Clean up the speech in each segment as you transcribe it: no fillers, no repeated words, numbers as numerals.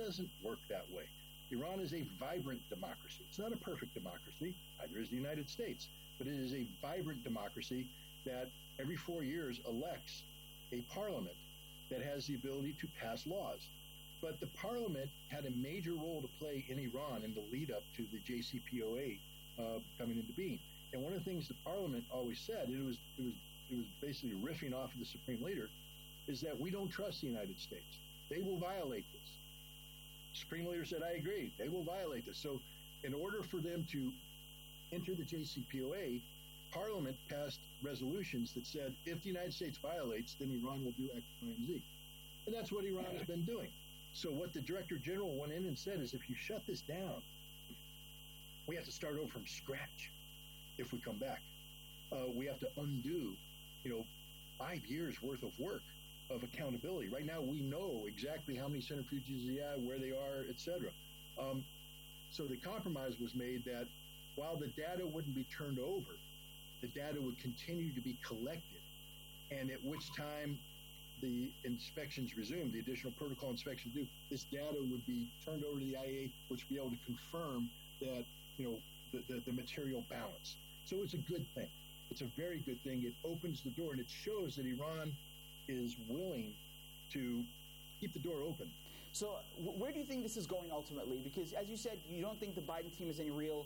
doesn't work that way. Iran is a vibrant democracy. It's not a perfect democracy, neither is the United States, but it is a vibrant democracy that every 4 years elects a parliament that has the ability to pass laws. But the parliament had a major role to play in Iran in the lead up to the JCPOA coming into being. And one of the things the parliament always said, it was basically riffing off of the supreme leader, is that we don't trust the United States. They will violate this. Supreme leader said, I agree, they will violate this. So in order for them to enter the JCPOA, Parliament passed resolutions that said, if the United States violates, then Iran will do X, Y, and Z. And that's what Iran has been doing. So what the Director General went in and said is, if you shut this down, we have to start over from scratch if we come back. We have to undo, 5 years worth of work of accountability. Right now, we know exactly how many centrifuges he had, where they are, etc. So the compromise was made that while the data wouldn't be turned over, the data would continue to be collected, and at which time the inspections resumed, the additional protocol inspections due, this data would be turned over to the IAEA, which would be able to confirm that, the material balance. So it's a good thing. It's a very good thing. It opens the door, and it shows that Iran is willing to keep the door open. So where do you think this is going ultimately? Because as you said, you don't think the Biden team has any real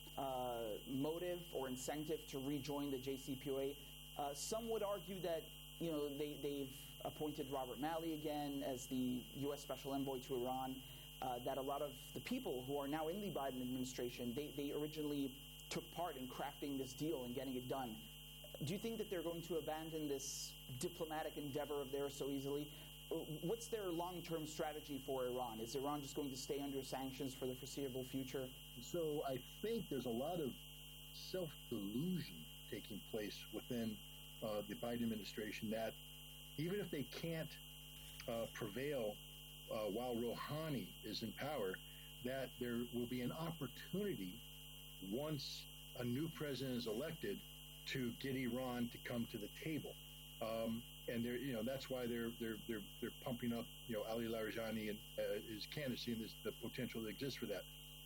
motive or incentive to rejoin the JCPOA. Some would argue that they've appointed Robert Malley again as the U.S. Special Envoy to Iran, that a lot of the people who are now in the Biden administration, they originally took part in crafting this deal and getting it done. Do you think that they're going to abandon this diplomatic endeavor of theirs so easily? What's their long-term strategy for Iran? Is Iran just going to stay under sanctions for the foreseeable future? So I think there's a lot of self-delusion taking place within the Biden administration that even if they can't prevail while Rouhani is in power, that there will be an opportunity once a new president is elected to get Iran to come to the table. And that's why they're pumping up, Ali Larijani and his candidacy and the potential that exists for that.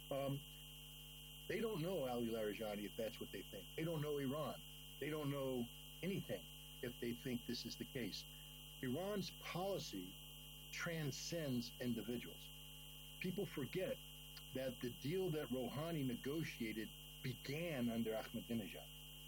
They don't know Ali Larijani if that's what they think. They don't know Iran. They don't know anything if they think this is the case. Iran's policy transcends individuals. People forget that the deal that Rouhani negotiated began under Ahmadinejad.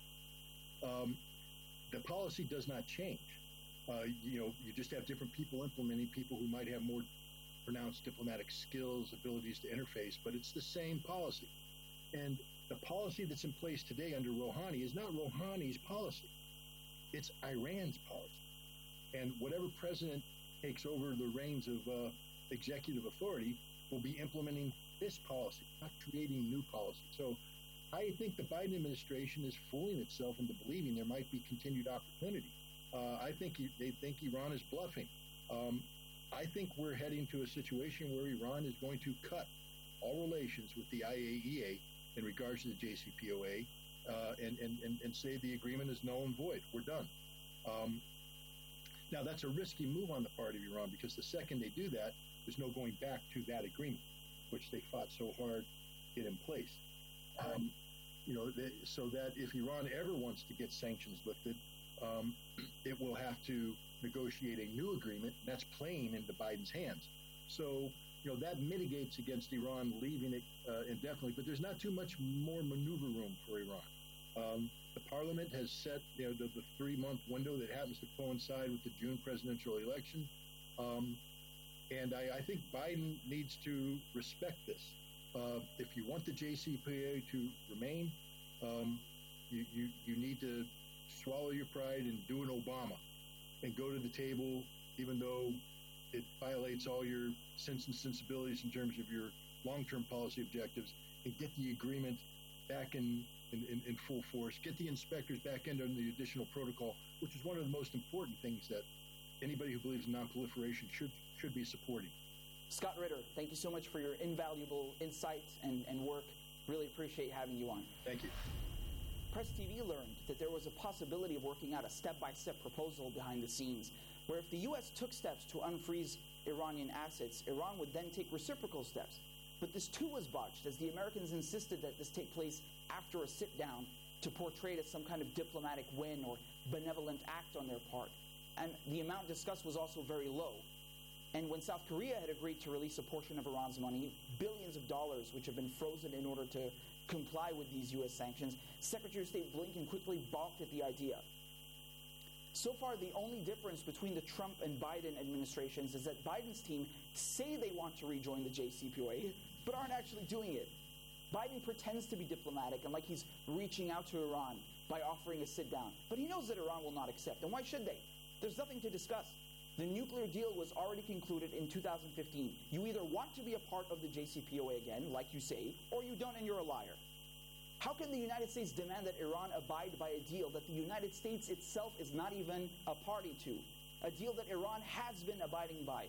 The policy does not change. You just have different people implementing, people who might have more pronounced diplomatic skills, abilities to interface, but it's the same policy. And the policy that's in place today under Rouhani is not Rouhani's policy. It's Iran's policy. And whatever president takes over the reins of executive authority will be implementing this policy, not creating new policy. So I think the Biden administration is fooling itself into believing there might be continued opportunity. I think they think Iran is bluffing. I think we're heading to a situation where Iran is going to cut all relations with the IAEA in regards to the JCPOA and say the agreement is null and void. We're done. Now, that's a risky move on the part of Iran, because the second they do that, there's no going back to that agreement, which they fought so hard to get in place. So that if Iran ever wants to get sanctions lifted, it will have to negotiate a new agreement. That's playing into Biden's hands. So, that mitigates against Iran leaving it indefinitely, but there's not too much more maneuver room for Iran. The parliament has set the 3-month window that happens to coincide with the June presidential election. And I think Biden needs to respect this. If you want the JCPOA to remain, you need to swallow your pride and do an Obama and go to the table, even though it violates all your sense and sensibilities in terms of your long-term policy objectives, and get the agreement back in full force, get the inspectors back into the additional protocol, which is one of the most important things that anybody who believes in non-proliferation should be supporting. Scott Ritter, thank you so much for your invaluable insight and work. Really appreciate having you on. Thank you. Press TV learned that there was a possibility of working out a step-by-step proposal behind the scenes, where if the U.S. took steps to unfreeze Iranian assets, Iran would then take reciprocal steps. But this too was botched, as the Americans insisted that this take place after a sit-down to portray it as some kind of diplomatic win or benevolent act on their part. And the amount discussed was also very low. And when South Korea had agreed to release a portion of Iran's money, billions of dollars, which have been frozen in order to comply with these U.S. sanctions, Secretary of State Blinken quickly balked at the idea. So far, the only difference between the Trump and Biden administrations is that Biden's team say they want to rejoin the JCPOA, but aren't actually doing it. Biden pretends to be diplomatic and like he's reaching out to Iran by offering a sit-down. But he knows that Iran will not accept. And why should they? There's nothing to discuss. The nuclear deal was already concluded in 2015. You either want to be a part of the JCPOA again, like you say, or you don't and you're a liar. How can the United States demand that Iran abide by a deal that the United States itself is not even a party to? A deal that Iran has been abiding by?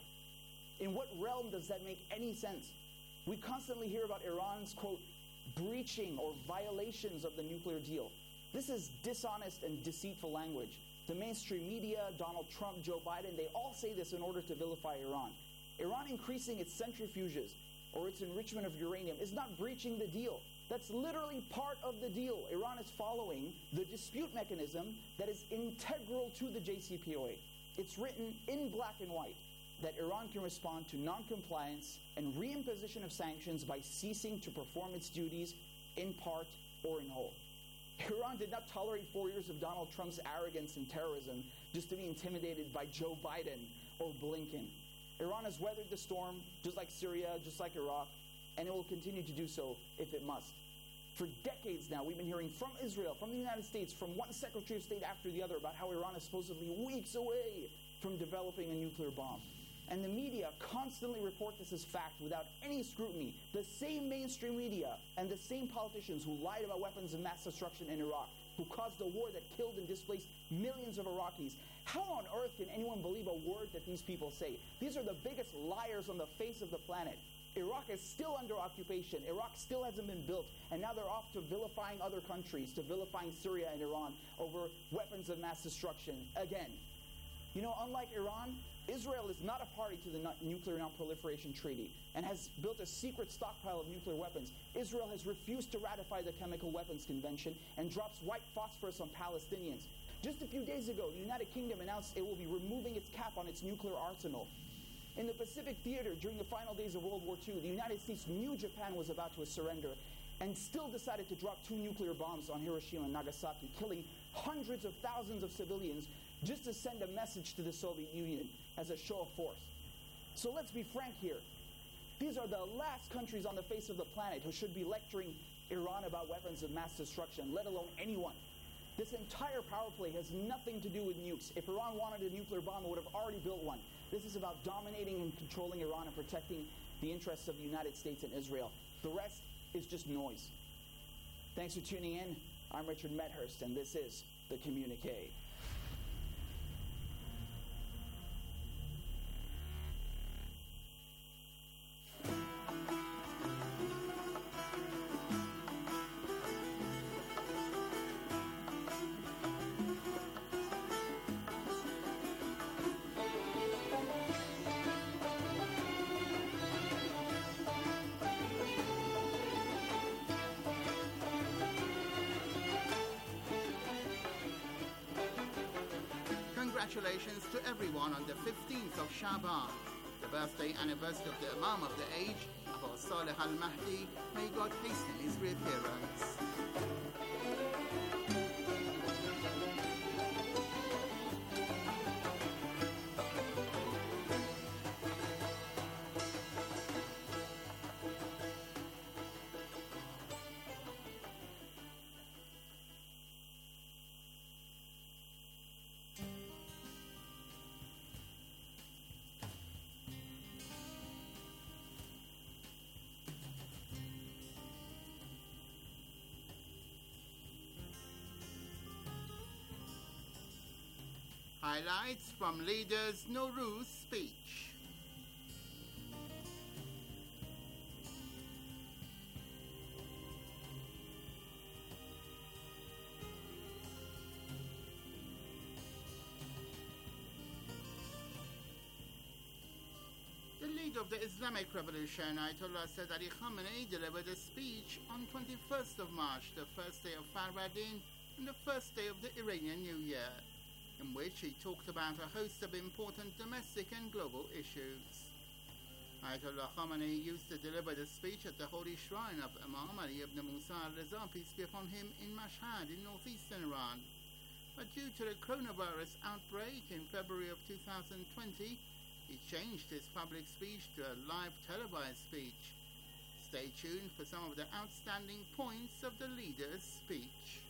In what realm does that make any sense? We constantly hear about Iran's, quote, breaching or violations of the nuclear deal. This is dishonest and deceitful language. The mainstream media, Donald Trump, Joe Biden, they all say this in order to vilify Iran. Iran increasing its centrifuges or its enrichment of uranium is not breaching the deal. That's literally part of the deal. Iran is following the dispute mechanism that is integral to the JCPOA. It's written in black and white that Iran can respond to noncompliance and reimposition of sanctions by ceasing to perform its duties in part or in whole. Iran did not tolerate 4 years of Donald Trump's arrogance and terrorism just to be intimidated by Joe Biden or Blinken. Iran has weathered the storm, just like Syria, just like Iraq, and it will continue to do so if it must. For decades now, we've been hearing from Israel, from the United States, from one Secretary of State after the other about how Iran is supposedly weeks away from developing a nuclear bomb. And the media constantly report this as fact without any scrutiny. The same mainstream media and the same politicians who lied about weapons of mass destruction in Iraq, who caused a war that killed and displaced millions of Iraqis. How on earth can anyone believe a word that these people say? These are the biggest liars on the face of the planet. Iraq is still under occupation. Iraq still hasn't been built. And now they're off to vilifying other countries, to vilifying Syria and Iran over weapons of mass destruction again. You know, unlike Iran, Israel is not a party to the Nuclear Non-Proliferation Treaty and has built a secret stockpile of nuclear weapons. Israel has refused to ratify the Chemical Weapons Convention and drops white phosphorus on Palestinians. Just a few days ago, the United Kingdom announced it will be removing its cap on its nuclear arsenal. In the Pacific Theater, during the final days of World War II, the United States knew Japan was about to surrender and still decided to drop 2 nuclear bombs on Hiroshima and Nagasaki, killing hundreds of thousands of civilians just to send a message to the Soviet Union as a show of force. So let's be frank here. These are the last countries on the face of the planet who should be lecturing Iran about weapons of mass destruction, let alone anyone. This entire power play has nothing to do with nukes. If Iran wanted a nuclear bomb, it would have already built one. This is about dominating and controlling Iran and protecting the interests of the United States and Israel. The rest is just noise. Thanks for tuning in. I'm Richard Medhurst, and this is The Communique. Congratulations to everyone on the 15th of Shaban, the birthday anniversary of the Imam of the age, Abu Salih al-Mahdi. May God hasten his reappearance. Highlights from Leader's Nowruz speech. leader of the Islamic Revolution, Ayatollah Said Ali Khamenei, delivered a speech on 21st of March, the first day of Farvardin and the first day of the Iranian New Year, in which he talked about a host of important domestic and global issues. Ayatollah Khamenei used to deliver the speech at the holy shrine of Imam Ali ibn Musa al-Reza, peace be upon him, in Mashhad in northeastern Iran. But due to the coronavirus outbreak in February of 2020, he changed his public speech to a live televised speech. Stay tuned for some of the outstanding points of the leader's speech.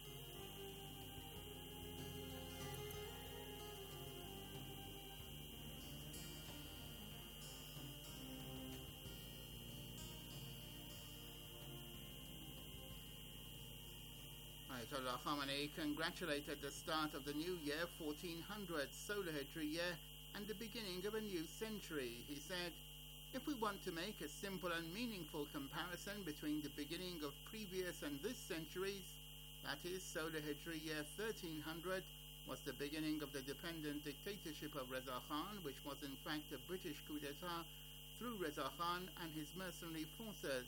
Ayatollah Khamenei congratulated the start of the new year 1400 solar hijri year and the beginning of a new century. He said, "If we want to make a simple and meaningful comparison between the beginning of previous and this centuries, that is, solar hijri year 1300 was the beginning of the dependent dictatorship of Reza Khan, which was in fact a British coup d'etat through Reza Khan and his mercenary forces.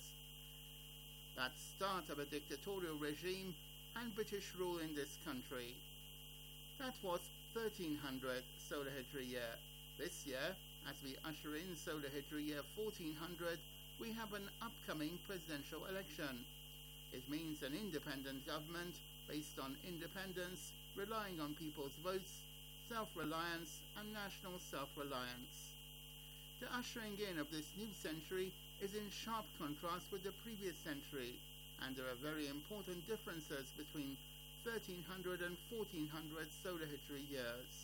That start of a dictatorial regime and British rule in this country. That was 1300 solar hijri year. This year, as we usher in solar hijri year 1400, we have an upcoming presidential election. It means an independent government based on independence, relying on people's votes, self-reliance and national self-reliance. The ushering in of this new century is in sharp contrast with the previous century, and there are very important differences between 1300 and 1400 solar hijri years.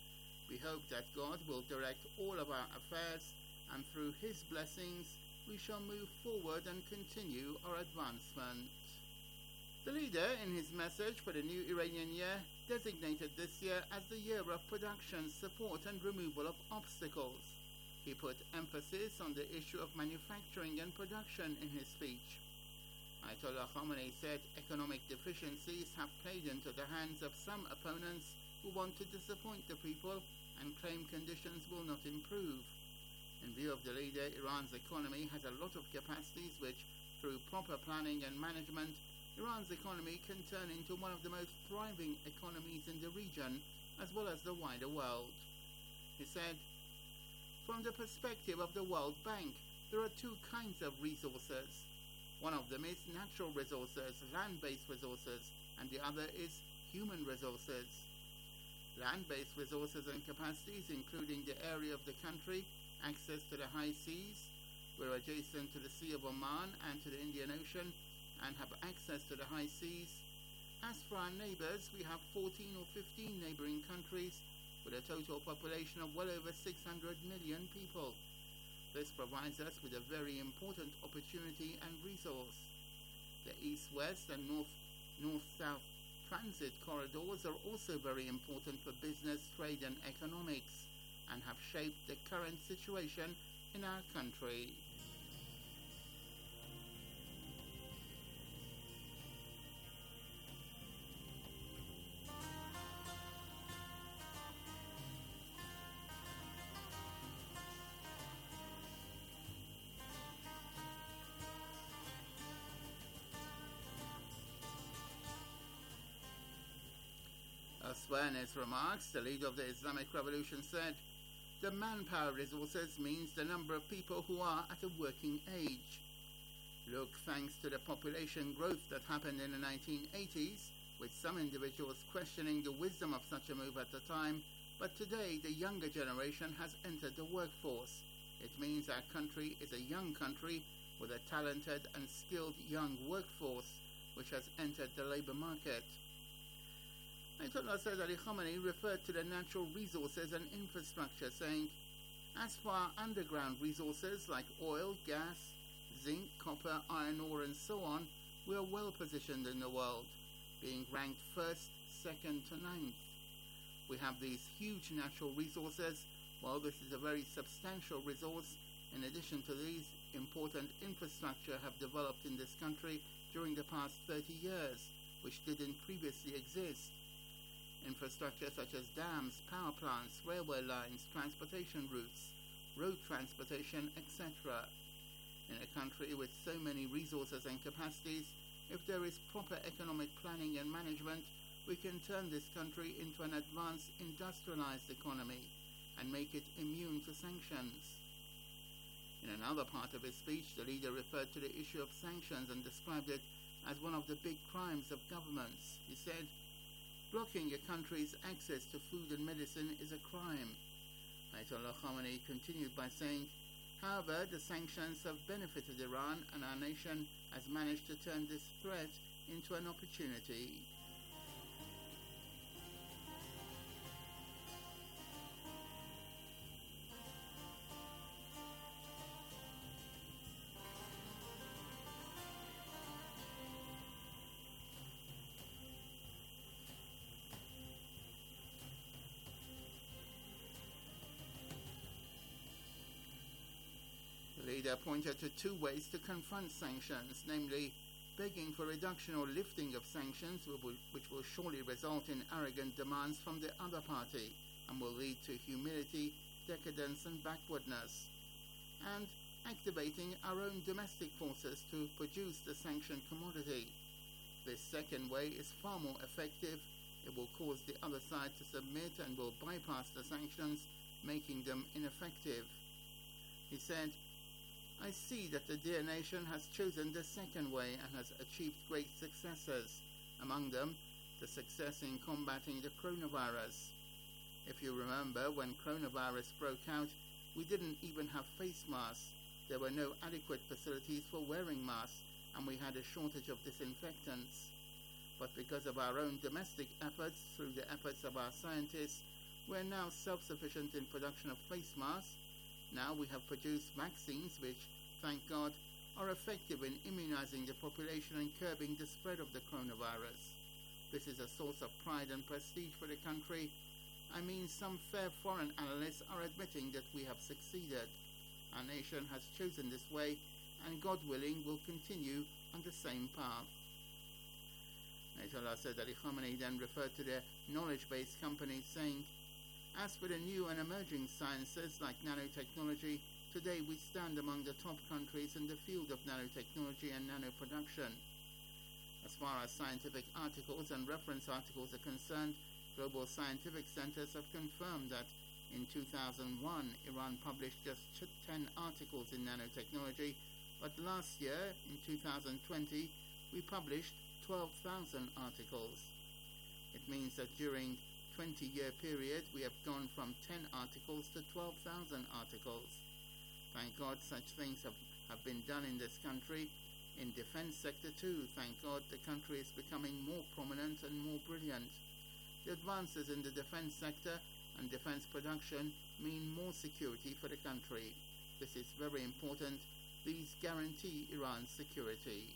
We hope that God will direct all of our affairs, and through His blessings we shall move forward and continue our advancement." The leader, in his message for the new Iranian year, designated this year as the year of production, support and removal of obstacles. He put emphasis on the issue of manufacturing and production in his speech. Ayatollah Khamenei said economic deficiencies have played into the hands of some opponents who want to disappoint the people and claim conditions will not improve. In view of the leader, Iran's economy has a lot of capacities which, through proper planning and management, Iran's economy can turn into one of the most thriving economies in the region as well as the wider world. He said, "From the perspective of the World Bank, there are two kinds of resources. One of them is natural resources, land-based resources, and the other is human resources. Land-based resources and capacities, including the area of the country, access to the high seas, we're adjacent to the Sea of Oman and to the Indian Ocean, and have access to the high seas. As for our neighbors, we have 14 or 15 neighboring countries with a total population of well over 600 million people. This provides us with a very important opportunity and resource. The east-west and north-south transit corridors are also very important for business, trade and economics, and have shaped the current situation in our country." Elsewhere in his remarks, the leader of the Islamic Revolution said, "The manpower resources means the number of people who are at a working age. Look, thanks to the population growth that happened in the 1980s, with some individuals questioning the wisdom of such a move at the time, but today the younger generation has entered the workforce. It means our country is a young country with a talented and skilled young workforce which has entered the labor market." Ayatollah Said Ali Khamenei referred to the natural resources and infrastructure, saying, "As for our underground resources like oil, gas, zinc, copper, iron ore and so on, we are well positioned in the world, being ranked first, second to ninth. We have these huge natural resources. While this is a very substantial resource, in addition to these, important infrastructure have developed in this country during the past 30 years, which didn't previously exist. Infrastructure such as dams, power plants, railway lines, transportation routes. road transportation, etc. In a country with so many resources and capacities, if there is proper economic planning and management, we can turn this country into an advanced industrialized economy and make it immune to sanctions. In another part of his speech, the leader referred to the issue of sanctions and described it as one of the big crimes of governments. He said, "Blocking a country's access to food and medicine is a crime." Ayatollah Khamenei continued by saying, "However, the sanctions have benefited Iran, and our nation has managed to turn this threat into an opportunity." The leader pointed to two ways to confront sanctions, namely begging for reduction or lifting of sanctions, which will surely result in arrogant demands from the other party and will lead to humility, decadence and backwardness, and activating our own domestic forces to produce the sanctioned commodity. This second way is far more effective. It will cause the other side to submit and will bypass the sanctions, making them ineffective. He said, "I see that the dear nation has chosen the second way and has achieved great successes, among them the success in combating the coronavirus. If you remember, when coronavirus broke out, we didn't even have face masks. There were no adequate facilities for wearing masks, and we had a shortage of disinfectants. But because of our own domestic efforts, through the efforts of our scientists, we're now self-sufficient in production of face masks. Now we have produced vaccines which, thank God, are effective in immunizing the population and curbing the spread of the coronavirus. This is a source of pride and prestige for the country. I mean, some fair foreign analysts are admitting that we have succeeded. Our nation has chosen this way, and God willing will continue on the same path." Ayatollah Said Ali Khamenei then referred to the knowledge-based companies, saying, "As for the new and emerging sciences like nanotechnology, today we stand among the top countries in the field of nanotechnology and nanoproduction. As far as scientific articles and reference articles are concerned, global scientific centers have confirmed that in 2001, Iran published just 10 articles in nanotechnology, but last year, in 2020, we published 12,000 articles. It means that during 20-year period, we have gone from 10 articles to 12,000 articles. Thank God such things have been done in this country. In defense sector too, thank God the country is becoming more prominent and more brilliant. The advances in the defense sector and defense production mean more security for the country. This is very important. These guarantee Iran's security."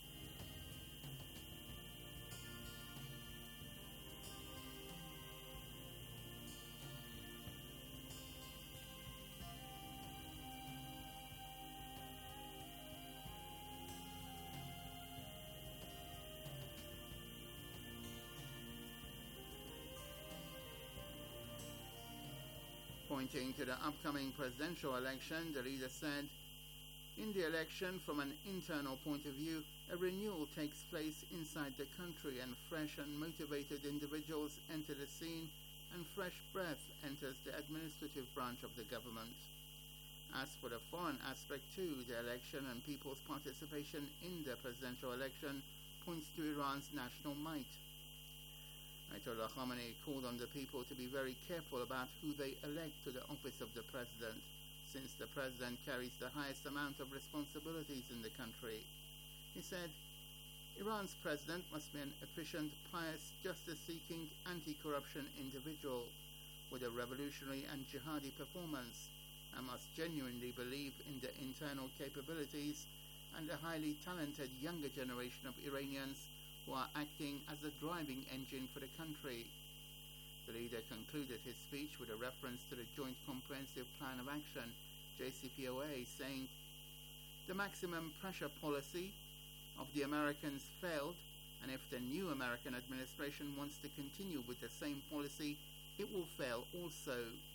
Pointing to the upcoming presidential election, the leader said, "In the election, from an internal point of view, a renewal takes place inside the country and fresh and motivated individuals enter the scene and fresh breath enters the administrative branch of the government. As for the foreign aspect too, the election and people's participation in the presidential election points to Iran's national might." Ayatollah Khamenei called on the people to be very careful about who they elect to the office of the president, since the president carries the highest amount of responsibilities in the country. He said, "Iran's president must be an efficient, pious, justice-seeking, anti-corruption individual with a revolutionary and jihadi performance, and must genuinely believe in the internal capabilities and the highly talented younger generation of Iranians who are acting as the driving engine for the country." The leader concluded his speech with a reference to the Joint Comprehensive Plan of Action, JCPOA, saying, "The maximum pressure policy of the Americans failed, and if the new American administration wants to continue with the same policy, it will fail also.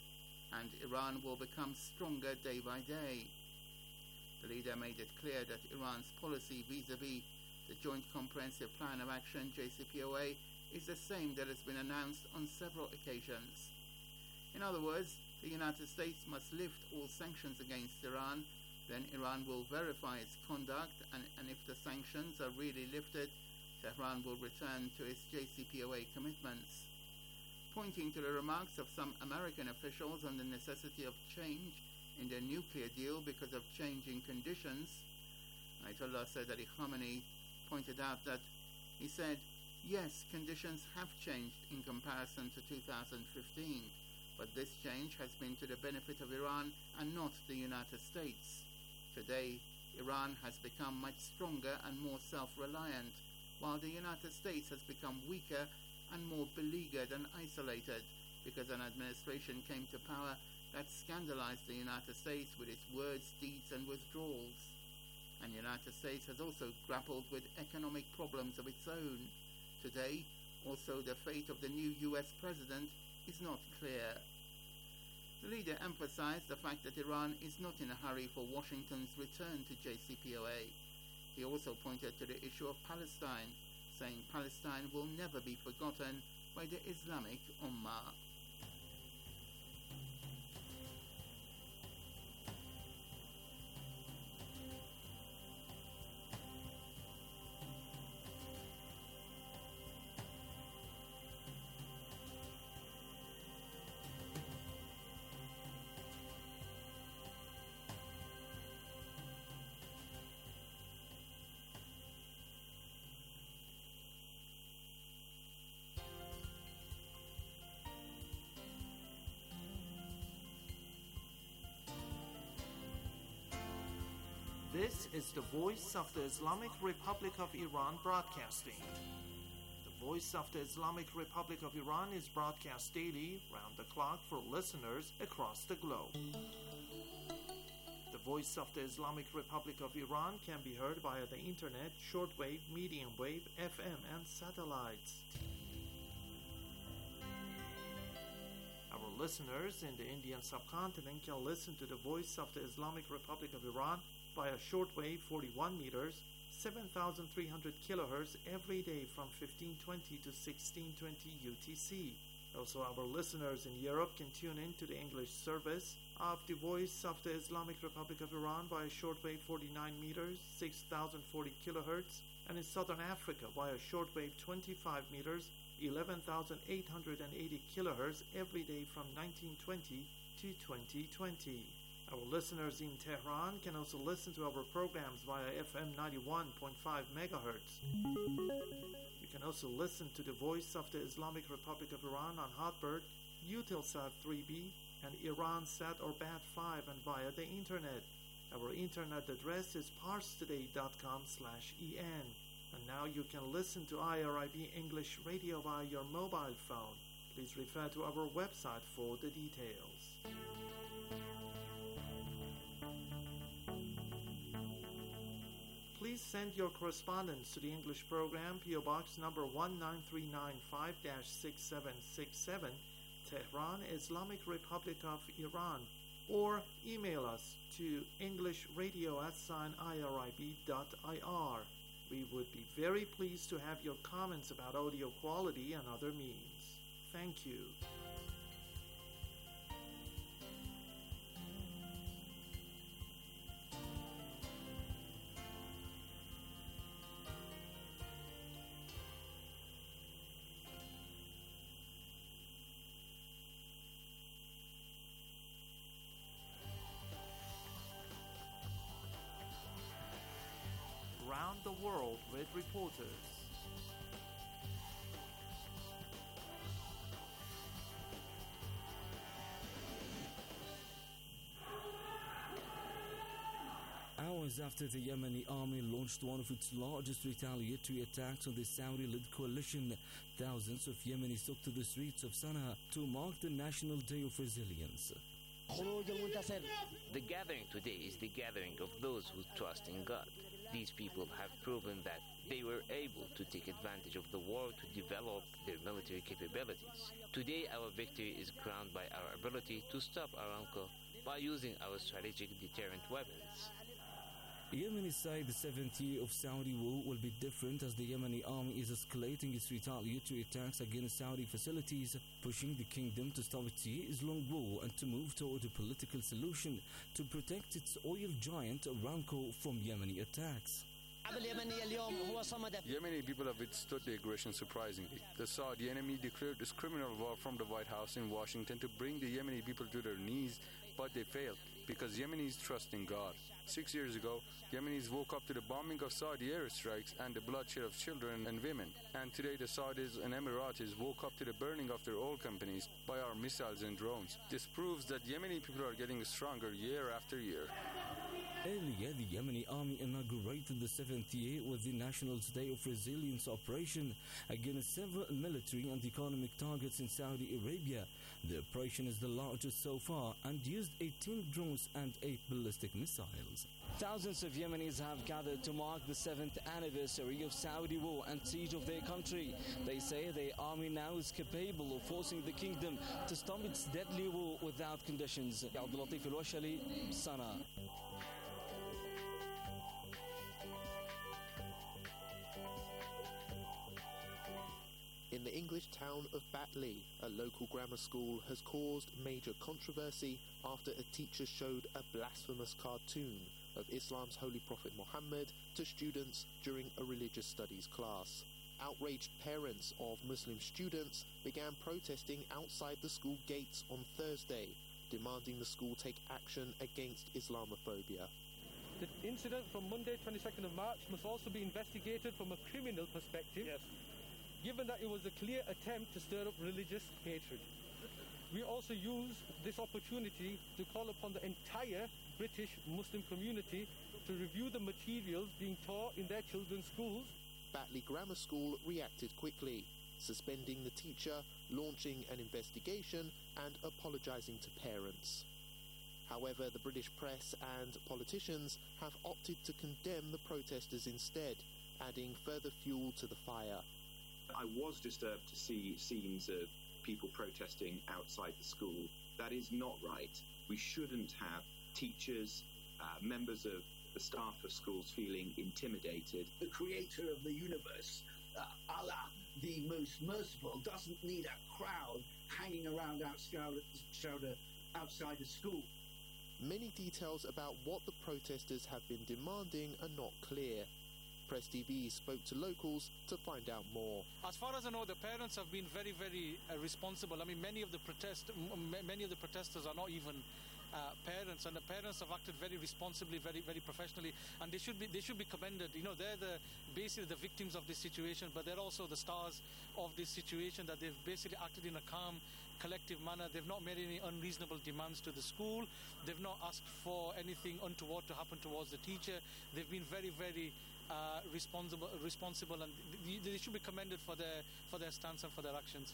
and Iran will become stronger day by day. The leader made it clear that Iran's policy vis-à-vis the Joint Comprehensive Plan of Action, JCPOA, is the same that has been announced on several occasions. In other words, the United States must lift all sanctions against Iran, then Iran will verify its conduct, and if the sanctions are really lifted, Tehran will return to its JCPOA commitments. Pointing to the remarks of some American officials on the necessity of change in the nuclear deal because of changing conditions, Ayatollah Sayyid Ali Khamenei pointed out that he said, yes, conditions have changed in comparison to 2015, but this change has been to the benefit of Iran and not the United States. Today, Iran has become much stronger and more self-reliant, while the United States has become weaker and more beleaguered and isolated because an administration came to power that scandalized the United States with its words, deeds, and withdrawals. And the United States has also grappled with economic problems of its own. Today, also the fate of the new US president is not clear. The leader emphasized the fact that Iran is not in a hurry for Washington's return to JCPOA. He also pointed to the issue of Palestine, saying Palestine will never be forgotten by the Islamic Ummah. This is the Voice of the Islamic Republic of Iran broadcasting. The Voice of the Islamic Republic of Iran is broadcast daily, round the clock, for listeners across the globe. The Voice of the Islamic Republic of Iran can be heard via the internet, shortwave, medium wave, FM, and satellites. Our listeners in the Indian subcontinent can listen to the Voice of the Islamic Republic of Iran via shortwave 41 meters, 7,300 kilohertz every day from 1520 to 1620 UTC. Also, our listeners in Europe can tune in to the English service of the Voice of the Islamic Republic of Iran via shortwave 49 meters, 6,040 kilohertz, and in Southern Africa via shortwave 25 meters, 11,880 kilohertz every day from 1920 to 2020. Our listeners in Tehran can also listen to our programs via FM 91.5 megahertz. You can also listen to the Voice of the Islamic Republic of Iran on Hotbird, Eutelsat 3B, and Iransat or Bat5, and via the internet. Our internet address is parstoday.com/en. And now you can listen to IRIB English Radio via your mobile phone. Please refer to our website for the details. Please send your correspondence to the English program, PO Box number 19395-6767, Tehran, Islamic Republic of Iran, or email us to englishradio@irib.ir. We would be very pleased to have your comments about audio quality and other means. Thank you. Around the world with reporters. Hours after the Yemeni army launched one of its largest retaliatory attacks on the Saudi-led coalition, thousands of Yemenis took to the streets of Sana'a to mark the National Day of Resilience. The gathering today is the gathering of those who trust in God. These people have proven that they were able to take advantage of the war to develop their military capabilities. Today, our victory is crowned by our ability to stop Aramco by using our strategic deterrent weapons. Yemeni say the 7th year of Saudi war will be different as the Yemeni army is escalating its retaliatory attacks against Saudi facilities, pushing the kingdom to stop its years-long war and to move toward a political solution to protect its oil giant Aramco from Yemeni attacks. Yemeni people have withstood the aggression surprisingly. The Saudi enemy declared this criminal war from the White House in Washington to bring the Yemeni people to their knees, but they failed because Yemenis trust in God. 6 years ago, Yemenis woke up to the bombing of Saudi airstrikes and the bloodshed of children and women. And today the Saudis and Emiratis woke up to the burning of their oil companies by our missiles and drones. This proves that Yemeni people are getting stronger year after year. Earlier, the Yemeni army inaugurated the 7th year with the National Day of Resilience operation against several military and economic targets in Saudi Arabia. The operation is the largest so far and used 18 drones and 8 ballistic missiles. Thousands of Yemenis have gathered to mark the 7th anniversary of Saudi war and siege of their country. They say their army now is capable of forcing the kingdom to stop its deadly war without conditions. Abdul Latif Al-Washali, Sana. In the English town of Batley, a local grammar school has caused major controversy after a teacher showed a blasphemous cartoon of Islam's Holy Prophet Muhammad to students during a religious studies class. Outraged parents of Muslim students began protesting outside the school gates on Thursday, demanding the school take action against Islamophobia. The incident from Monday, 22nd of March, must also be investigated from a criminal perspective. Yes. Given that it was a clear attempt to stir up religious hatred. We also use this opportunity to call upon the entire British Muslim community to review the materials being taught in their children's schools. Batley Grammar School reacted quickly, suspending the teacher, launching an investigation and apologising to parents. However, the British press and politicians have opted to condemn the protesters instead, adding further fuel to the fire. I was disturbed to see scenes of people protesting outside the school. That is not right. We shouldn't have teachers, members of the staff of schools feeling intimidated. The creator of the universe, Allah, the most merciful, doesn't need a crowd hanging around outside the school. Many details about what the protesters have been demanding are not clear. Press TV spoke to locals to find out more. As far as I know, the parents have been very, very responsible. I mean, many of the protesters are not even parents, and the parents have acted very responsibly, very, very professionally, and they should be commended. You know, they're basically the victims of this situation, but they're also the stars of this situation. That they've basically acted in a calm, collective manner. They've not made any unreasonable demands to the school. They've not asked for anything untoward to happen towards the teacher. They've been very, very responsible, and they should be commended for their stance and for their actions.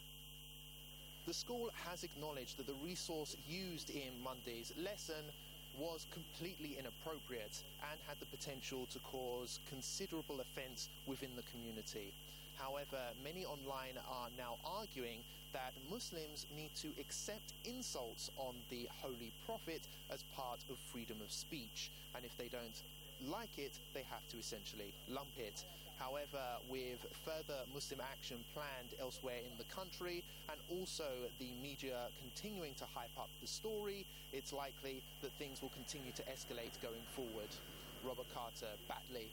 The school has acknowledged that the resource used in Monday's lesson was completely inappropriate and had the potential to cause considerable offence within the community. However, many online are now arguing that Muslims need to accept insults on the Holy Prophet as part of freedom of speech, and if they don't like it, they have to essentially lump it. However, with further Muslim action planned elsewhere in the country and also the media continuing to hype up the story, it's likely that things will continue to escalate going forward. Robert Carter, Batley.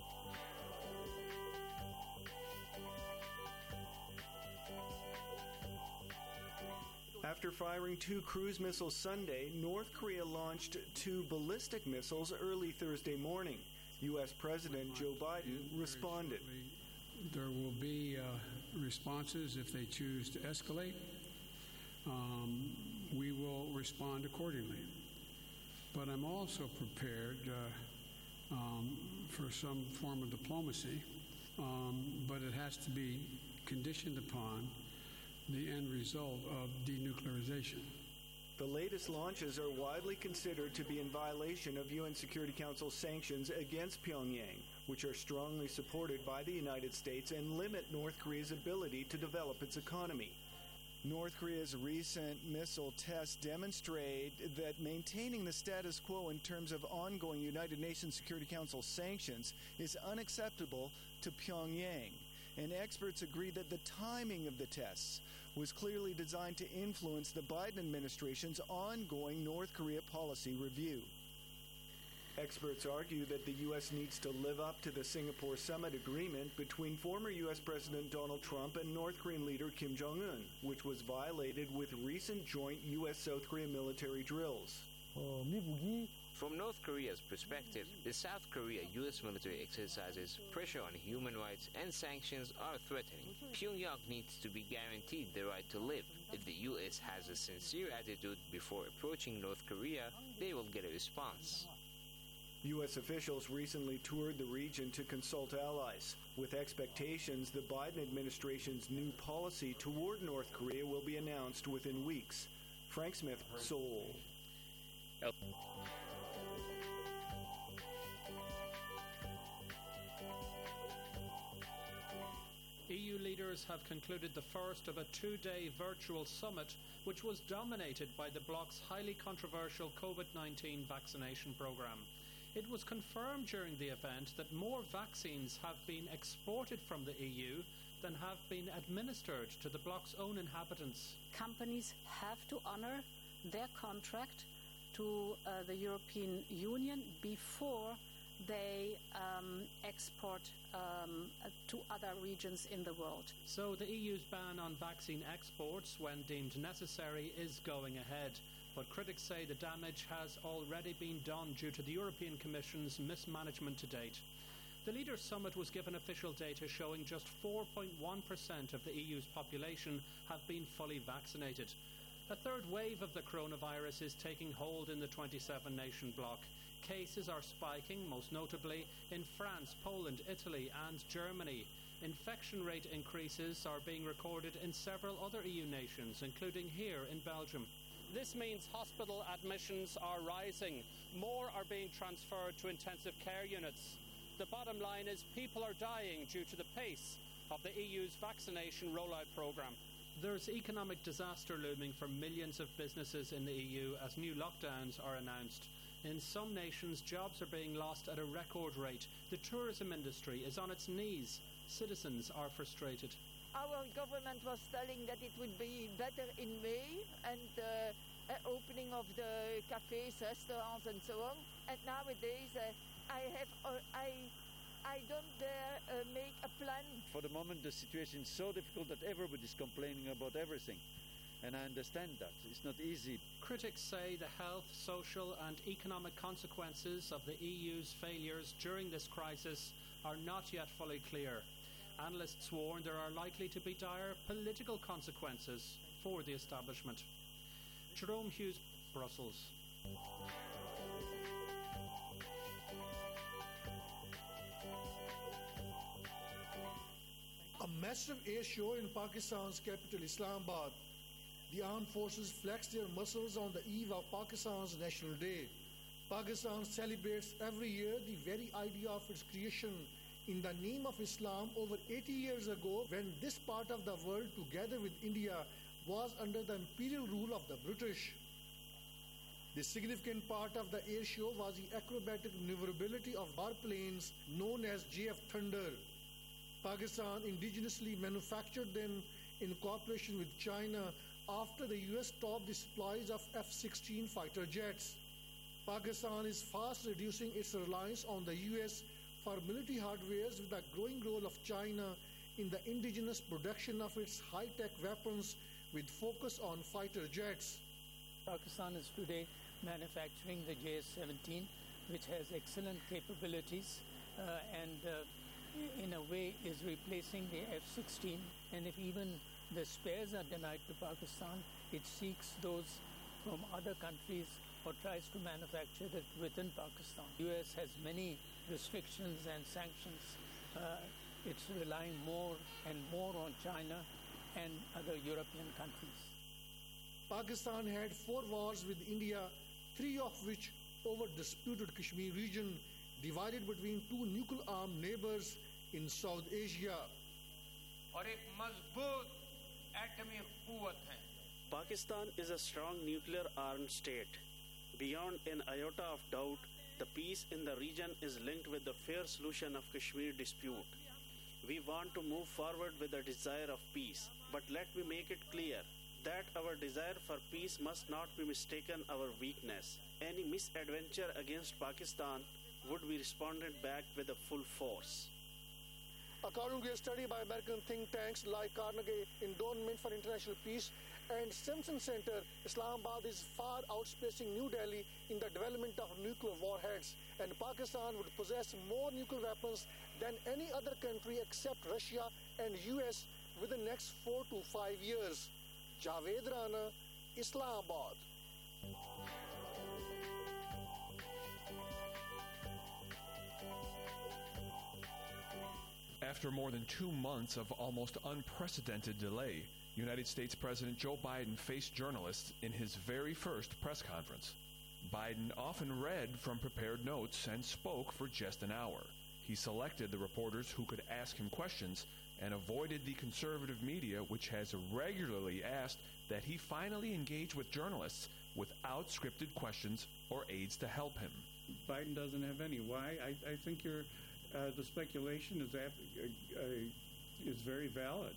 After firing 2 cruise missiles Sunday, North Korea launched 2 ballistic missiles early Thursday morning. U.S. President Joe Biden responded. There will be responses if they choose to escalate. We will respond accordingly. But I'm also prepared for some form of diplomacy, but it has to be conditioned upon the end result of denuclearization. The latest launches are widely considered to be in violation of UN Security Council sanctions against Pyongyang, which are strongly supported by the United States and limit North Korea's ability to develop its economy. North Korea's recent missile tests demonstrate that maintaining the status quo in terms of ongoing United Nations Security Council sanctions is unacceptable to Pyongyang. And experts agree that the timing of the tests was clearly designed to influence the Biden administration's ongoing North Korea policy review. Experts argue that the U.S. needs to live up to the Singapore Summit agreement between former U.S. President Donald Trump and North Korean leader Kim Jong-un, which was violated with recent joint U.S.-South Korea military drills. From North Korea's perspective, the South Korea-U.S. military exercises, pressure on human rights, and sanctions are threatening. Pyongyang needs to be guaranteed the right to live. If the U.S. has a sincere attitude before approaching North Korea, they will get a response. U.S. officials recently toured the region to consult allies, with expectations the Biden administration's new policy toward North Korea will be announced within weeks. Frank Smith, Seoul. EU leaders have concluded the first of a two-day virtual summit, which was dominated by the bloc's highly controversial COVID-19 vaccination programme. It was confirmed during the event that more vaccines have been exported from the EU than have been administered to the bloc's own inhabitants. Companies have to honour their contract to the European Union before they export to other regions in the world. So the EU's ban on vaccine exports, when deemed necessary, is going ahead. But critics say the damage has already been done due to the European Commission's mismanagement to date. The Leaders' Summit was given official data showing just 4.1% of the EU's population have been fully vaccinated. A third wave of the coronavirus is taking hold in the 27-nation bloc. Cases are spiking, most notably in France, Poland, Italy and Germany. Infection rate increases are being recorded in several other EU nations, including here in Belgium. This means hospital admissions are rising. More are being transferred to intensive care units. The bottom line is people are dying due to the pace of the EU's vaccination rollout programme. There's economic disaster looming for millions of businesses in the EU as new lockdowns are announced. In some nations, jobs are being lost at a record rate. The tourism industry is on its knees. Citizens are frustrated. Our government was telling that it would be better in May and opening of the cafes, restaurants and so on. And nowadays I don't dare make a plan. For the moment the situation is so difficult that everybody's complaining about everything. And I understand that. It's not easy. Critics say the health, social and economic consequences of the EU's failures during this crisis are not yet fully clear. Analysts warn there are likely to be dire political consequences for the establishment. Jerome Hughes, Brussels. A massive air show in Pakistan's capital Islamabad. The armed forces flexed their muscles on the eve of Pakistan's National Day. Pakistan celebrates every year the very idea of its creation in the name of Islam over 80 years ago, when this part of the world, together with India, was under the imperial rule of the British. The significant part of the air show was the acrobatic maneuverability of warplanes known as JF Thunder. Pakistan indigenously manufactured them in cooperation with China after the US stopped the supplies of F-16 fighter jets. Pakistan is fast reducing its reliance on the US for military hardwares, with the growing role of China in the indigenous production of its high-tech weapons with focus on fighter jets. Pakistan is today manufacturing the JS-17, which has excellent capabilities and in a way is replacing the F-16. And if even the spares are denied to Pakistan, it seeks those from other countries or tries to manufacture it within Pakistan. The US has many restrictions and sanctions. It's relying more and more on China and other European countries. Pakistan had 4 wars with India, 3 of which over disputed Kashmir region, divided between 2 nuclear-armed neighbors in South Asia. Pakistan is a strong nuclear-armed state. Beyond an iota of doubt, the peace in the region is linked with the fair solution of Kashmir dispute. We want to move forward with the desire of peace, but let me make it clear that our desire for peace must not be mistaken our weakness. Any misadventure against Pakistan would be responded back with a full force. According to a study by American think tanks like Carnegie Endowment for International Peace and Stimson Center, Islamabad is far outspacing New Delhi in the development of nuclear warheads, and Pakistan would possess more nuclear weapons than any other country except Russia and US within the next 4 to 5 years. Javed Rana, Islamabad. After more than 2 months of almost unprecedented delay, United States President Joe Biden faced journalists in his very first press conference. Biden often read from prepared notes and spoke for just an hour. He selected the reporters who could ask him questions and avoided the conservative media, which has regularly asked that he finally engage with journalists without scripted questions or aides to help him. Biden doesn't have any. Why? I think the speculation is very valid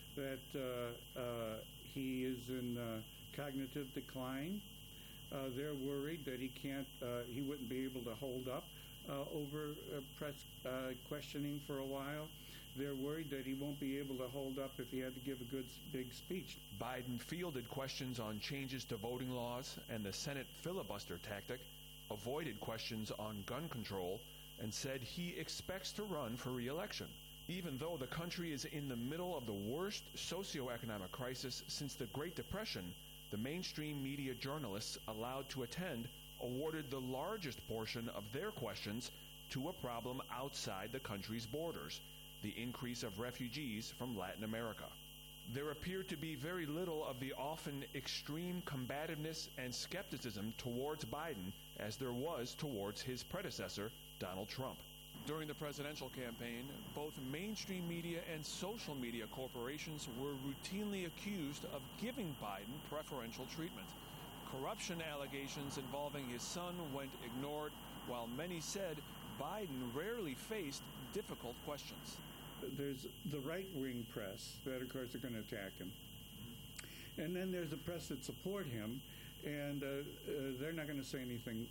that he is in cognitive decline. They're worried that he wouldn't be able to hold up over press questioning for a while. They're worried that he won't be able to hold up if he had to give a good big speech. Biden fielded questions on changes to voting laws and the Senate filibuster tactic, avoided questions on gun control, and said he expects to run for re-election. Even though the country is in the middle of the worst socioeconomic crisis since the Great Depression, the mainstream media journalists allowed to attend awarded the largest portion of their questions to a problem outside the country's borders, the increase of refugees from Latin America. There appeared to be very little of the often extreme combativeness and skepticism towards Biden as there was towards his predecessor, Donald Trump. During the presidential campaign, both mainstream media and social media corporations were routinely accused of giving Biden preferential treatment. Corruption allegations involving his son went ignored, while many said Biden rarely faced difficult questions. There's the right-wing press that, of course, are going to attack him. And then there's the press that support him, and they're not going to say anything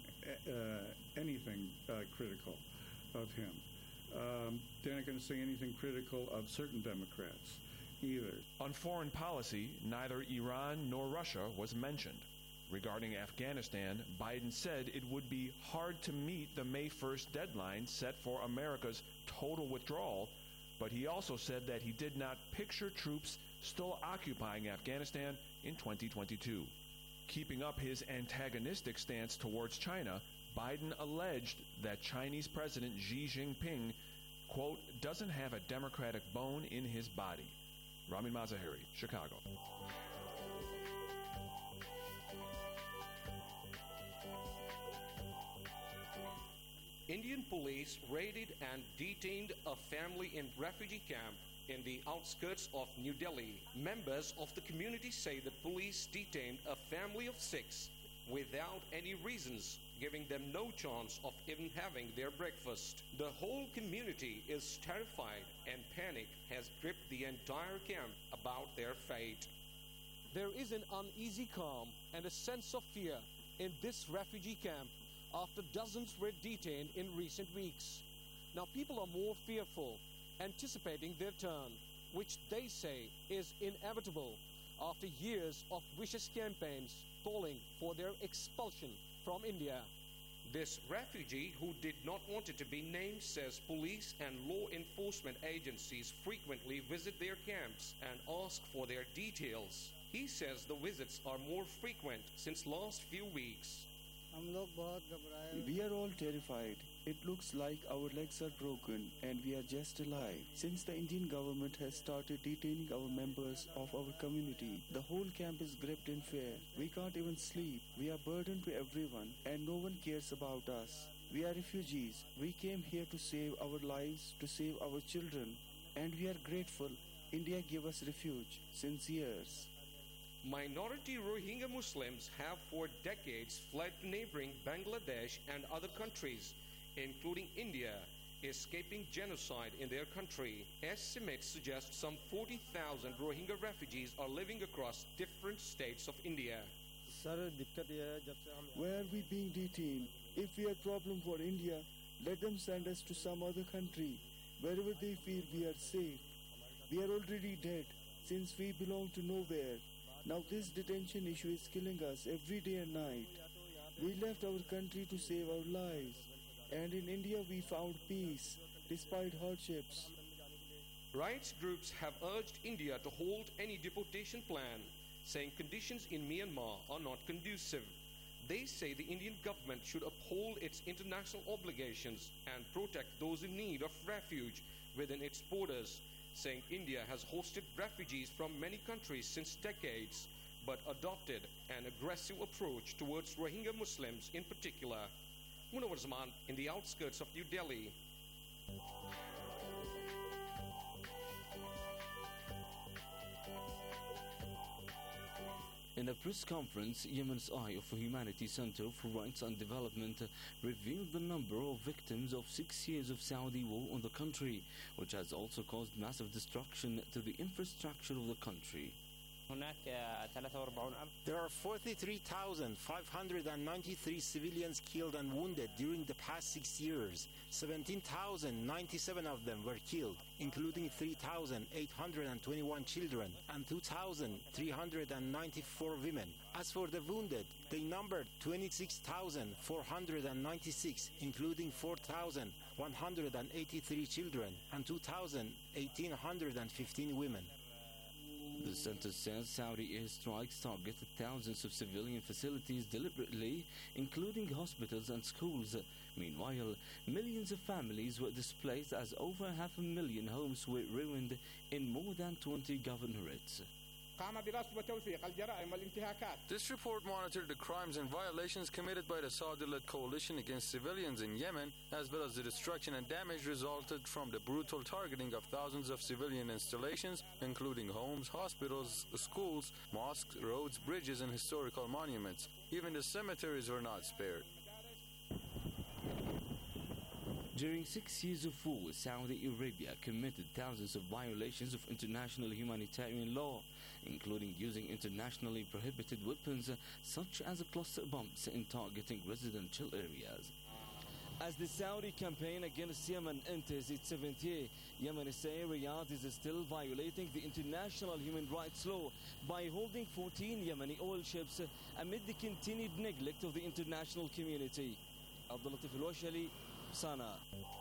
critical of him. They're not going to say anything critical of certain Democrats either. On foreign policy, neither Iran nor Russia was mentioned. Regarding Afghanistan, Biden said it would be hard to meet the May 1st deadline set for America's total withdrawal, but he also said that he did not picture troops still occupying Afghanistan in 2022. Keeping up his antagonistic stance towards China, Biden alleged that Chinese President Xi Jinping, quote, doesn't have a democratic bone in his body. Ramin Mazahiri, Chicago. Indian police raided and detained a family in refugee camp in the outskirts of New Delhi. Members of the community say the police detained a family of 6 without any reasons, giving them no chance of even having their breakfast. The whole community is terrified, and panic has gripped the entire camp about their fate. There is an uneasy calm and a sense of fear in this refugee camp after dozens were detained in recent weeks. Now people are more fearful, anticipating their turn, which they say is inevitable after years of vicious campaigns calling for their expulsion from India. This refugee, who did not want it to be named, says police and law enforcement agencies frequently visit their camps and ask for their details. He says the visits are more frequent since last few weeks. We are all terrified. It looks like our legs are broken and we are just alive. Since the Indian government has started detaining our members of our community, the whole camp is gripped in fear. We can't even sleep. We are burdened to everyone and no one cares about us. We are refugees. We came here to save our lives, to save our children. And we are grateful India gave us refuge since years. Minority Rohingya Muslims have for decades fled to neighboring Bangladesh and other countries, including India, escaping genocide in their country. Estimates suggest some 40,000 Rohingya refugees are living across different states of India. Why are we being detained? If we are a problem for India, let them send us to some other country, wherever they feel we are safe. We are already dead, since we belong to nowhere. Now this detention issue is killing us every day and night. We left our country to save our lives. And in India we found peace, despite hardships. Rights groups have urged India to hold any deportation plan, saying conditions in Myanmar are not conducive. They say the Indian government should uphold its international obligations and protect those in need of refuge within its borders, saying India has hosted refugees from many countries since decades, but adopted an aggressive approach towards Rohingya Muslims in particular. Munawar Zaman in the outskirts of New Delhi. In a press conference, Yemen's Eye of Humanity Center for Rights and Development revealed the number of victims of 6 years of Saudi war on the country, which has also caused massive destruction to the infrastructure of the country. There are 43,593 civilians killed and wounded during the past 6 years. 17,097 of them were killed, including 3,821 children and 2,394 women. As for the wounded, they numbered 26,496, including 4,183 children and 2,115 women. The center says Saudi airstrikes targeted thousands of civilian facilities deliberately, including hospitals and schools. Meanwhile, millions of families were displaced as over 500,000 homes were ruined in more than 20 governorates. This report monitored the crimes and violations committed by the Saudi-led coalition against civilians in Yemen, as well as the destruction and damage resulted from the brutal targeting of thousands of civilian installations, including homes, hospitals, schools, mosques, roads, bridges, and historical monuments. Even the cemeteries were not spared. During 6 years of war, Saudi Arabia committed thousands of violations of international humanitarian law, including using internationally prohibited weapons such as cluster bombs in targeting residential areas. As the Saudi campaign against Yemen enters its 7th year, Yemen is saying Riyadh is still violating the international human rights law by holding 14 Yemeni oil ships amid the continued neglect of the international community. Abdul Latif Al-Washali, Sana.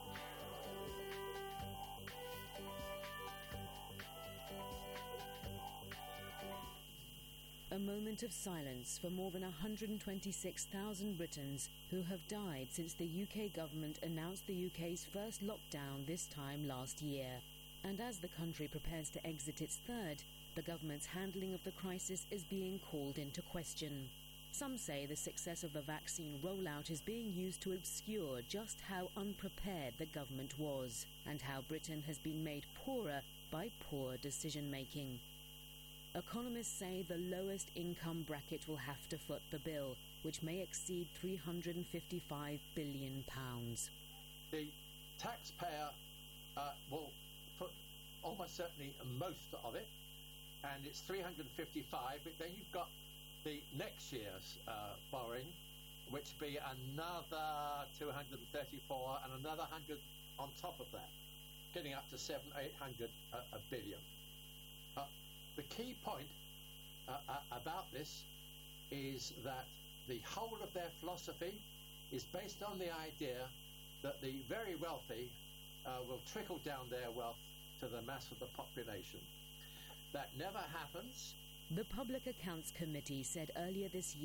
A moment of silence for more than 126,000 Britons who have died since the UK government announced the UK's first lockdown this time last year. And as the country prepares to exit its third, the government's handling of the crisis is being called into question. Some say the success of the vaccine rollout is being used to obscure just how unprepared the government was and how Britain has been made poorer by poor decision-making. Economists say the lowest income bracket will have to foot the bill, which may exceed £355 billion. The taxpayer will put almost certainly most of it, and it's 355, but then you've got the next year's borrowing, which would be another 234 and another 100 on top of that, getting up to 700-800 billion. The key point about this is that the whole of their philosophy is based on the idea that the very wealthy will trickle down their wealth to the mass of the population. That never happens. The Public Accounts Committee said earlier this year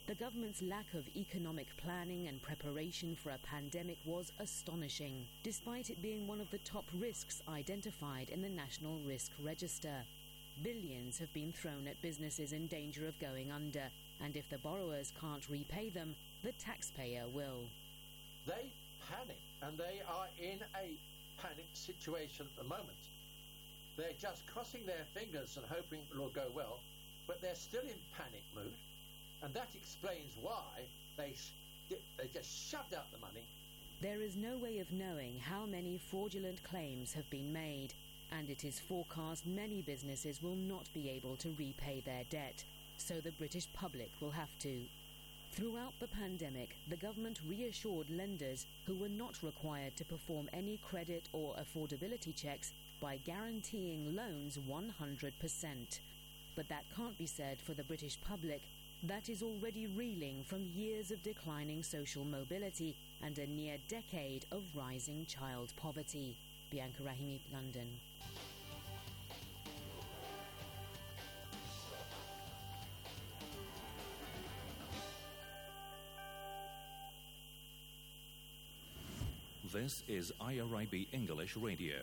The government's lack of economic planning and preparation for a pandemic was astonishing, despite it being one of the top risks identified in the National Risk Register. Billions have been thrown at businesses in danger of going under, and if the borrowers can't repay them, the taxpayer will. They panic, and they are in a panic situation at the moment. They're just crossing their fingers and hoping it will go well, but they're still in panic mood, and that explains why they just shoved out the money. There is no way of knowing how many fraudulent claims have been made, and it is forecast many businesses will not be able to repay their debt, so the British public will have to. Throughout the pandemic, the government reassured lenders who were not required to perform any credit or affordability checks by guaranteeing loans 100%. But that can't be said for the British public, that is already reeling from years of declining social mobility and a near decade of rising child poverty. Bianca Rahimi, London. This is IRIB English Radio.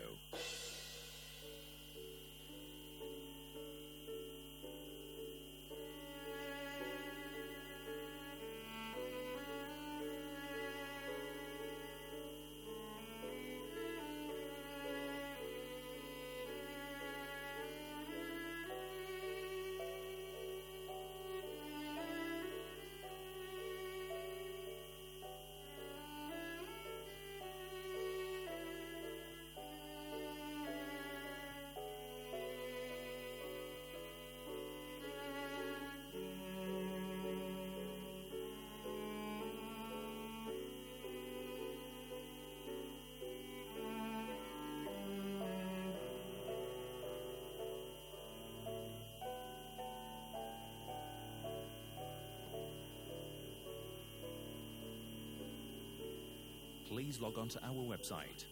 Please log on to our website,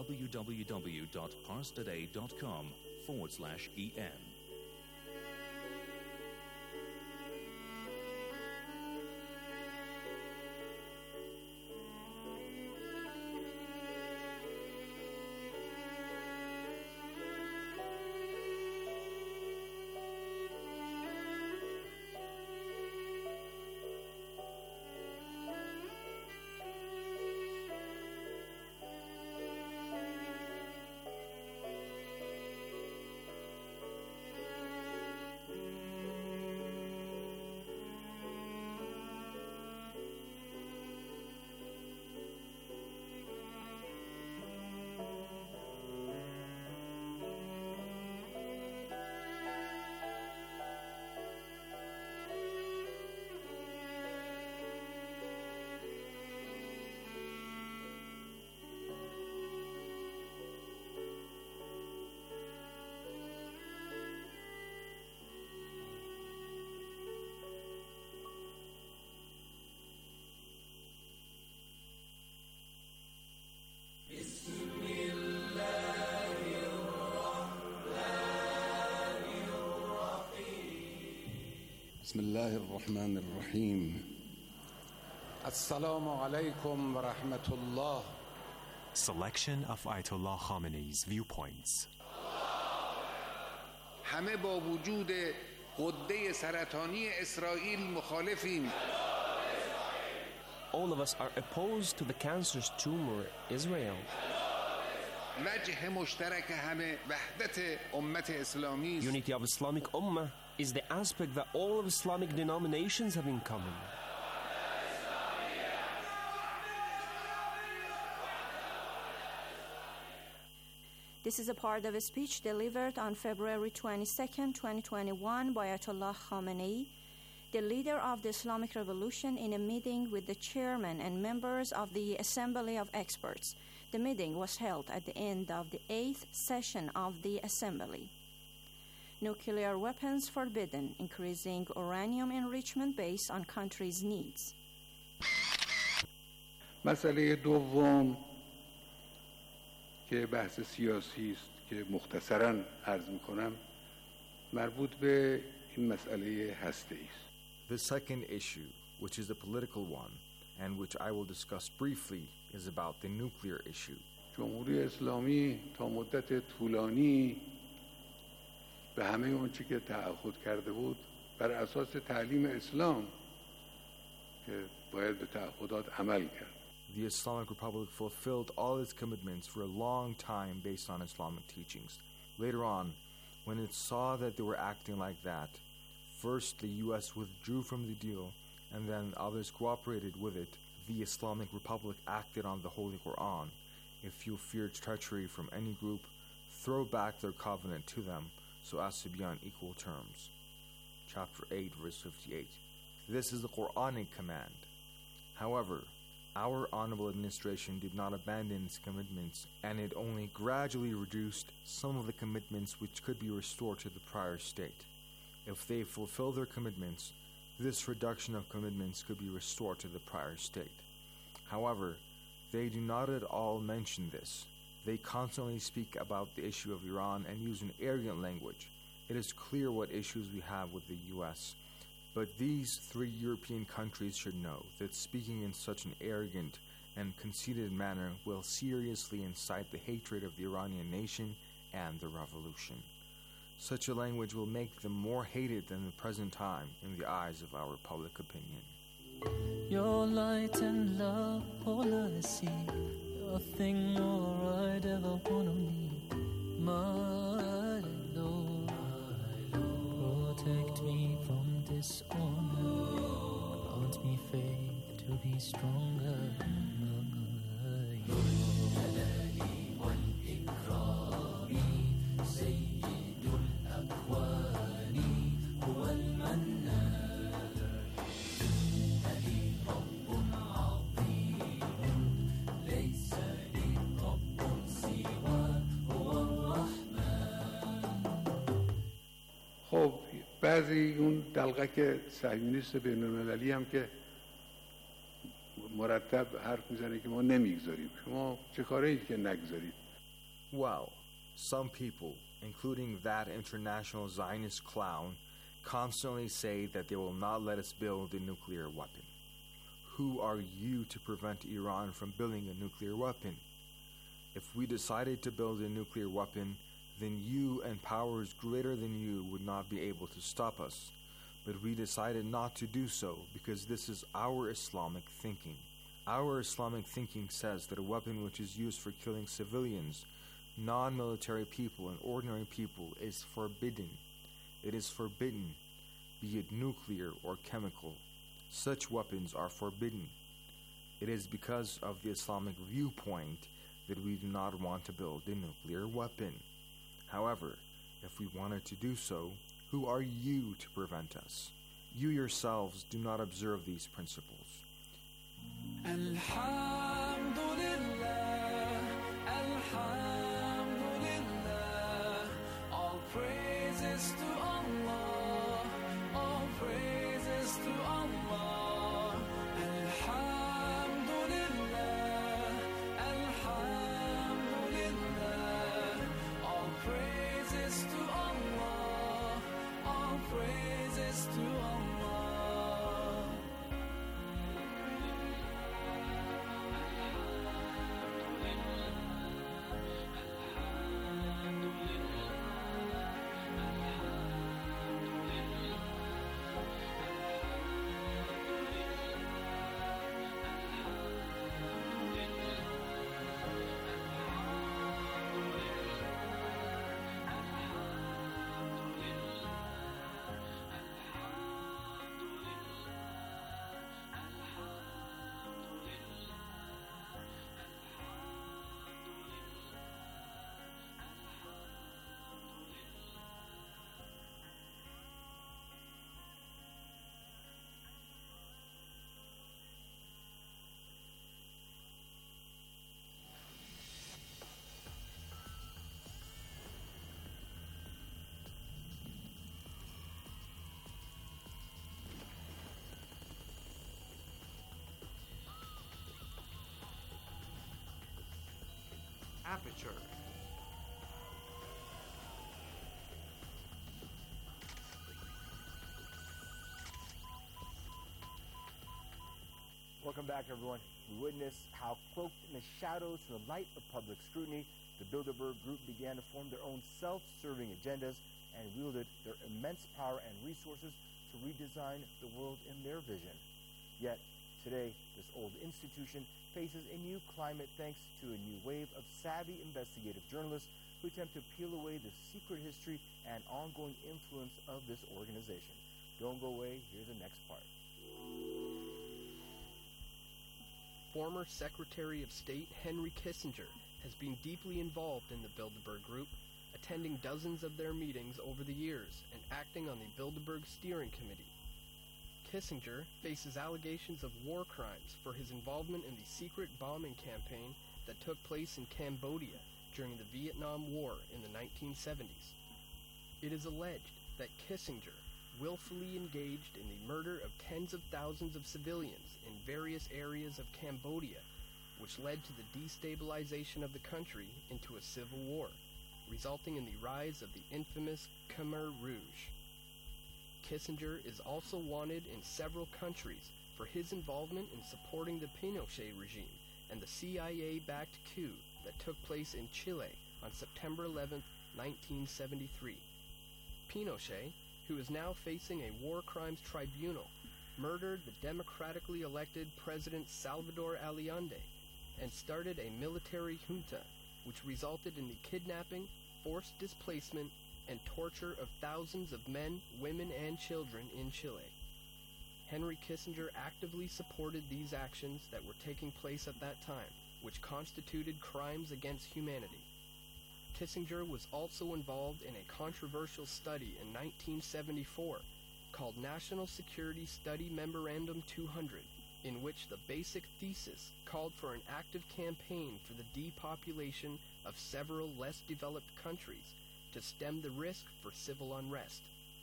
www.parstoday.com/EN. بسم الله الرحمن الرحيم السلام عليكم ورحمة الله. Selection of Ayatollah Khamenei's viewpoints. همه با وجود غده سرطانی اسرائیل مخالفیم. All of us are opposed to the cancerous tumor Israel. وجه مشترک همه وحدت امت اسلامی است. Unity of Islamic Ummah is the aspect that all of Islamic denominations have in common. This is a part of a speech delivered on February 22, 2021 by Ayatollah Khamenei, the leader of the Islamic Revolution, in a meeting with the chairman and members of the Assembly of Experts. The meeting was held at the end of the 8th session of the Assembly. Nuclear weapons forbidden, increasing uranium enrichment based on countries' needs. مسئله دوم که بحث سیاسی است که مختصراً عرض می‌کنم مربوط به این مسئله هسته‌ای است. The second issue, which is a political one, and which I will discuss briefly, is about the nuclear issue. جمهوری اسلامی تا مدت طولانی به همه اون چی که تعهد کرده بود بر اساس تعلیم اسلام که باید به تعهدات عمل کرد. The Islamic Republic fulfilled all its commitments for a long time based on Islamic teachings. Later on, when it saw that they were acting like that, first the US withdrew from the deal, and then others cooperated with it. The Islamic Republic acted on the Holy Quran. If you fear treachery from any group, throw back their covenant to them so as to be on equal terms. Chapter 8, verse 58. This is the Quranic command. However, our honorable administration did not abandon its commitments, and it only gradually reduced some of the commitments which could be restored to the prior state. If they fulfill their commitments, this reduction of commitments could be restored to the prior state. However, they do not at all mention this. They constantly speak about the issue of Iran and use an arrogant language. It is clear what issues we have with the US, but these three European countries should know that speaking in such an arrogant and conceited manner will seriously incite the hatred of the Iranian nation and the revolution. Such a language will make them more hated than the present time in the eyes of our public opinion. Your light and love, all I see, your thing more I'd ever wanna need. My Lord, protect me from dishonor, grant me faith to be stronger. خب بعضی اون دلقک صهیونیست بین‌المللی هم که مرتب حرف میزنه که ما نمیگذاریم. شما چه کاره اید که نگذارید؟ Well, some people, including that international Zionist clown, constantly say that they will not let us build a nuclear weapon. Who are you to prevent Iran from building a nuclear weapon? If we decided to build a nuclear weapon, then you and powers greater than you would not be able to stop us. But we decided not to do so because this is our Islamic thinking. Our Islamic thinking says that a weapon which is used for killing civilians, non-military people, and ordinary people is forbidden. It is forbidden, be it nuclear or chemical. Such weapons are forbidden. It is because of the Islamic viewpoint that we do not want to build a nuclear weapon. However, if we wanted to do so, who are you to prevent us? You yourselves do not observe these principles. Alhamdulillah, Alhamdulillah, all praises to Allah, all praises to Allah. Alhamdulillah, Alhamdulillah, all praises to Allah, all praises to Allah. Aperture. Welcome back, everyone. We witnessed how, cloaked in the shadows from the light of public scrutiny, the Bilderberg Group began to form their own self-serving agendas and wielded their immense power and resources to redesign the world in their vision. Yet, today, this old institution faces a new climate thanks to a new wave of savvy investigative journalists who attempt to peel away the secret history and ongoing influence of this organization. Don't go away. Here's the next part. Former Secretary of State Henry Kissinger has been deeply involved in the Bilderberg Group, attending dozens of their meetings over the years and acting on the Bilderberg Steering Committee. Kissinger faces allegations of war crimes for his involvement in the secret bombing campaign that took place in Cambodia during the Vietnam War in the 1970s. It is alleged that Kissinger willfully engaged in the murder of tens of thousands of civilians in various areas of Cambodia, which led to the destabilization of the country into a civil war, resulting in the rise of the infamous Khmer Rouge. Kissinger is also wanted in several countries for his involvement in supporting the Pinochet regime and the CIA-backed coup that took place in Chile on September 11, 1973. Pinochet, who is now facing a war crimes tribunal, murdered the democratically elected President Salvador Allende and started a military junta which resulted in the kidnapping, forced displacement, and torture of thousands of men, women, and children in Chile. Henry Kissinger actively supported these actions that were taking place at that time, which constituted crimes against humanity. Kissinger was also involved in a controversial study in 1974 called National Security Study Memorandum 200, in which the basic thesis called for an active campaign for the depopulation of several less developed countries to stem the risk for civil unrest.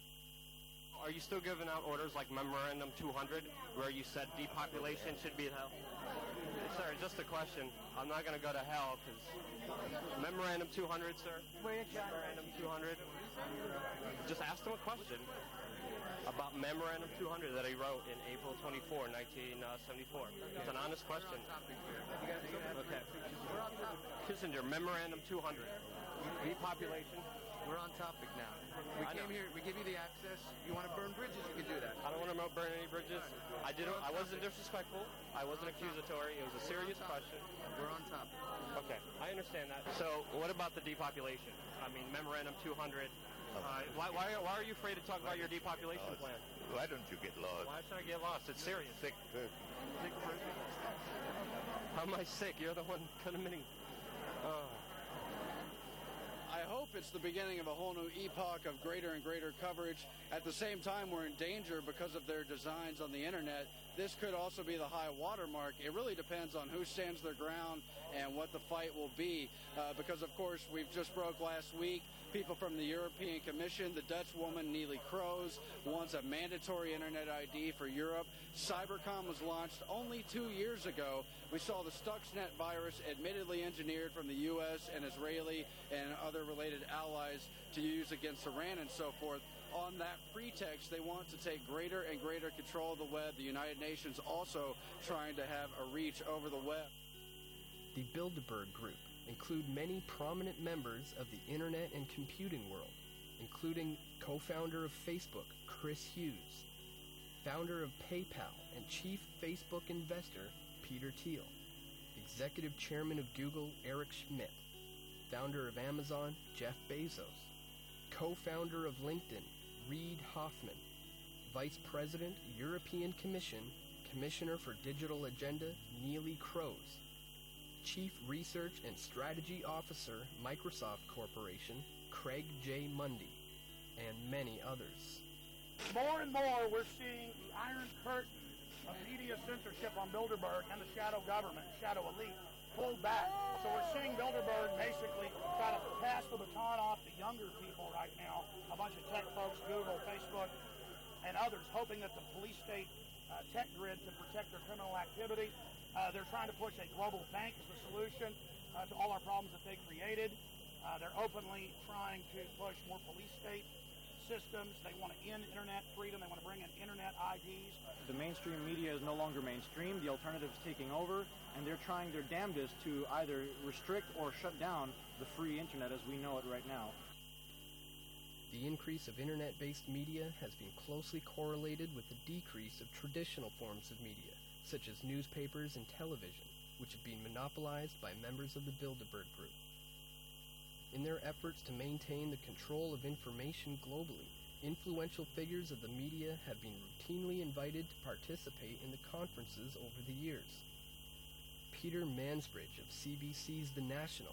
Are you still giving out orders like Memorandum 200, where you said depopulation should be hell? Sir, just a question. I'm not going to go to hell because Memorandum 200, sir. Memorandum 200. Just asked him a question about Memorandum 200 that he wrote in April 24, 1974. It's an honest question. Okay. Kissinger, Memorandum 200. Depopulation. We're on topic now. We came here, we give you the access. You want to burn bridges, you can do that. I don't want to burn any bridges. I wasn't disrespectful. I wasn't accusatory. It was a serious question. We're on topic. Okay, I understand that. So what about the depopulation? I mean, Memorandum 200. Why are you afraid to talk about your depopulation plan? Why don't you get lost? Why should I get lost? It's serious. Sick person. Sick person? How am I sick? You're the one committing. I hope it's the beginning of a whole new epoch of greater and greater coverage. At the same time, we're in danger because of their designs on the internet. This could also be the high watermark. It really depends on who stands their ground and what the fight will be. Because, of course, we've just broke last week. People from the European Commission, the Dutch woman Neelie Kroes, wants a mandatory internet ID for Europe. Cybercom was launched only 2 years ago. We saw the Stuxnet virus admittedly engineered from the U.S. and Israeli and other related allies to use against Iran and so forth. On that pretext, they want to take greater and greater control of the web. The United Nations also trying to have a reach over the web. The Bilderberg Group include many prominent members of the internet and computing world, including co-founder of Facebook, Chris Hughes, founder of PayPal and chief Facebook investor, Peter Thiel, executive chairman of Google, Eric Schmidt, founder of Amazon, Jeff Bezos, co-founder of LinkedIn, Reid Hoffman, vice president, European Commission, commissioner for Digital Agenda, Neelie Kroes, Chief Research and Strategy Officer, Microsoft Corporation, Craig J. Mundy, and many others. More and more, we're seeing the iron curtain of media censorship on Bilderberg and the shadow government, shadow elite, pulled back. So we're seeing Bilderberg basically try to pass the baton off to younger people right now, a bunch of tech folks, Google, Facebook, and others, hoping that the police state tech grid can protect their criminal activity. They're trying to push a global bank as the solution to all our problems that they created. They're openly trying to push more police state systems. They want to end internet freedom. They want to bring in internet IDs. The mainstream media is no longer mainstream. The alternative is taking over, and they're trying their damnedest to either restrict or shut down the free internet as we know it right now. The increase of internet-based media has been closely correlated with the decrease of traditional forms of media, such as newspapers and television, which have been monopolized by members of the Bilderberg Group. In their efforts to maintain the control of information globally, influential figures of the media have been routinely invited to participate in the conferences over the years. Peter Mansbridge of CBC's The National